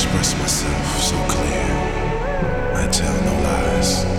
express myself so clear. I tell no lies.